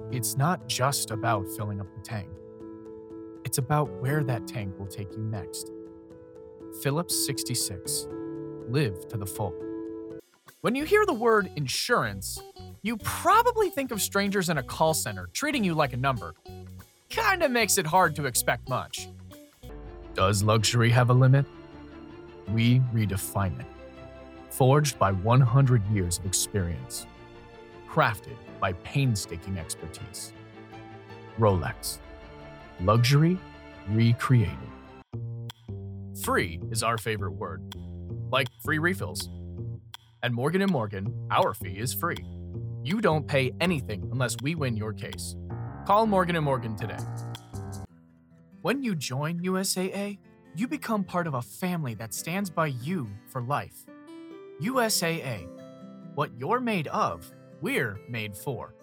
It's not just about filling up the tank. It's about where that tank will take you next. Phillips 66. Live to the full. When you hear the word insurance, you probably think of strangers in a call center treating you like a number. Kinda makes it hard to expect much. Does luxury have a limit? We redefine it. Forged by 100 years of experience. Crafted by painstaking expertise. Rolex. Luxury recreated. Free is our favorite word, like free refills. At Morgan & Morgan, our fee is free. You don't pay anything unless we win your case. Call Morgan & Morgan today. When you join USAA, you become part of a family that stands by you for life. USAA. What you're made of, we're made for.